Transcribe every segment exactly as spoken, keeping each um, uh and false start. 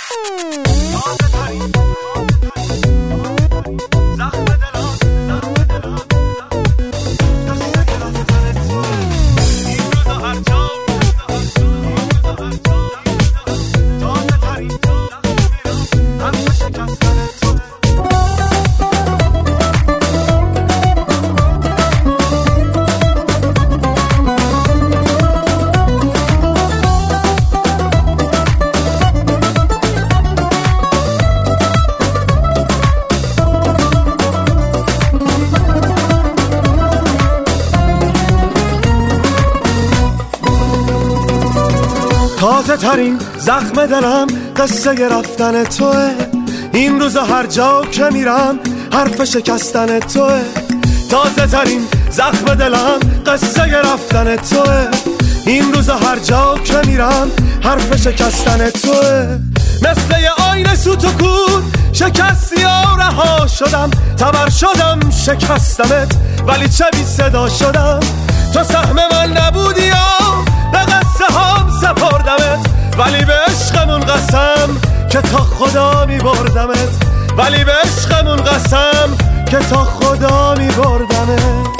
تازه ترین زخم دلم قصه رفتن توه. این روزا هر جا که میرم حرف شکستن توه. تازه ترین زخم دلم قصه رفتن توه. این روزا هر جا که میرم حرف شکستن توه. مثل یه آینه سوت و کور شکستی و رها شدم. تبر شدم شکستمت ولی چه بی صدا شدم. تو سهم من نبودی یا به قصه هم سپردمت. ولی به عشقمون قسم که تا خدا می بردمت. ولی به عشقمون قسم که تا خدا می بردمت.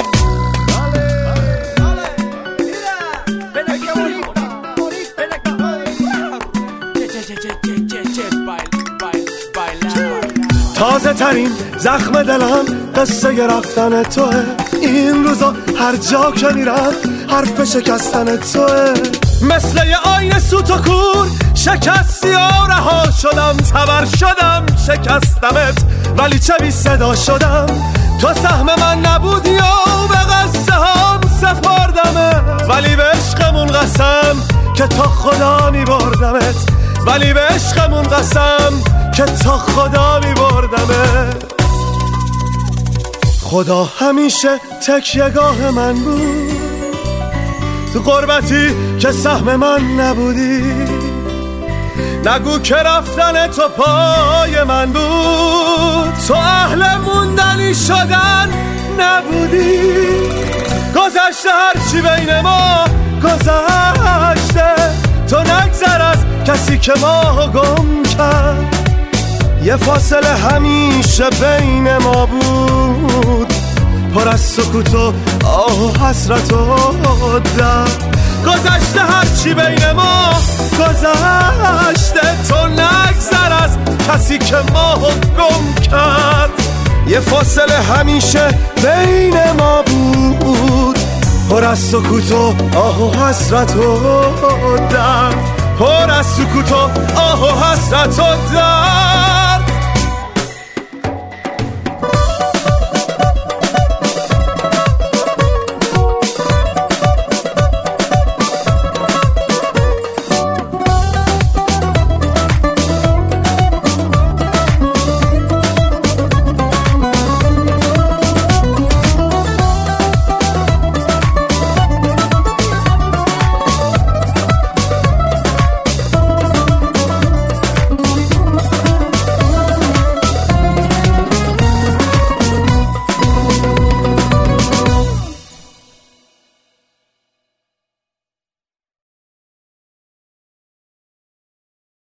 تازه ترین زخم دلم قصه رفتن توه. این روزا هر جا که میرم حرف شکستن توه. مثل یه آینه سوت و کور شکستی و رها شدم. تبر شدم شکستمت ولی چه بی صدا شدم. تو سهم من نبودی و به قصه هم سپردمت. ولی به عشقمون قسم که تا خدا می بردمت. ولی به عشقمون قسم که تا خدا می بردمت. خدا همیشه تکیه‌گاه من بود. تو غربتی که سهم من نبودی. نگو که رفتن تو پای من بود. تو اهل موندنی شدن نبودی. گذشته هرچی بین ما گذشته. تو نگذر از کسی که ما گم کرد. یه فاصله همیشه بین ما بود. پر از سکوت و آه و حسرت و درد. گذشته هرچی بین ما گذشته. تو نگذر از کسی که ما گم کرد. یه فاصله همیشه بین ما بود. پر از سکوت و آه و حسرت و درد. پر از سکوت و آه و حسرت و درد.